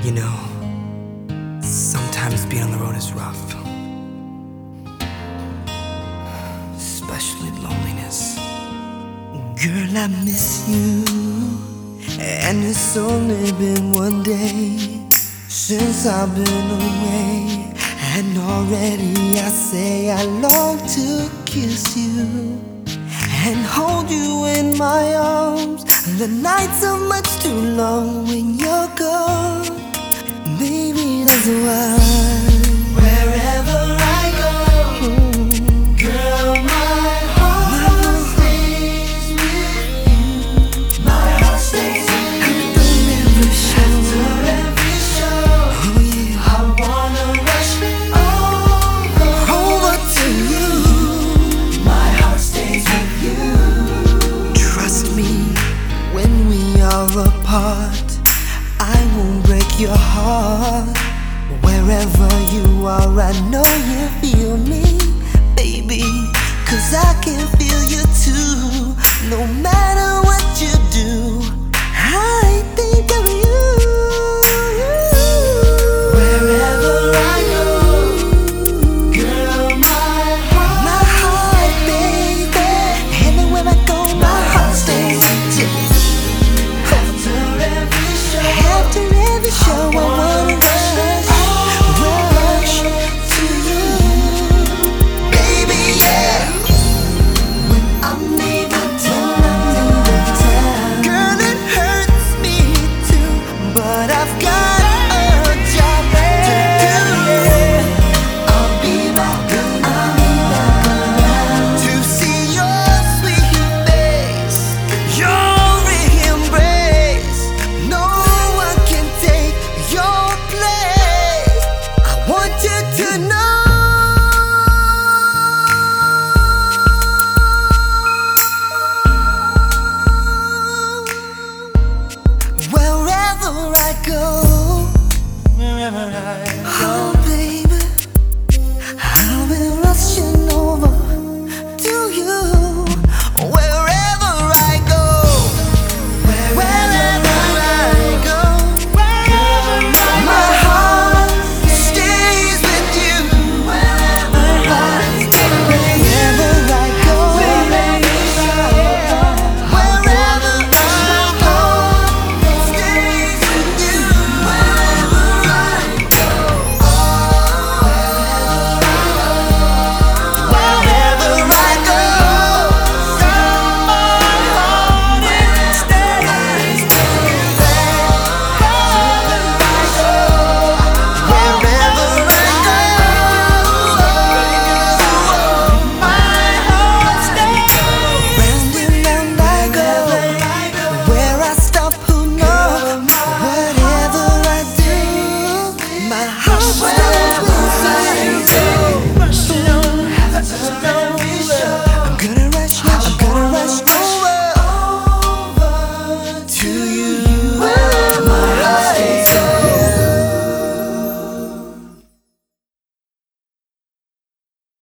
You know, sometimes being on the road is rough, especially loneliness. Girl, I miss you, and it's only been one day since I've been away, and already I say I long to kiss you and hold you in my arms. The nights are much too long when you're gone. Baby, that's why wherever I go, girl, my heart stays with you. My heart stays with you. After every show, oh yeah, I wanna rush over to you. My heart stays with you. Trust me, when we are apart, I won't break your heart. Wherever you are, I know you feel me, baby, 'cause I can feel you too. No matter what you do, I think of you. Wherever I go, girl, my heart, baby. Everywhere I go, my heart stays with you. After every show, I wanna rush to you, baby, yeah. When I'm leaving town, girl, it hurts me too, but I've got a job to do. I'll be back around to see your sweet face, your embrace. No one can take your place. I want you to know. Wherever I go,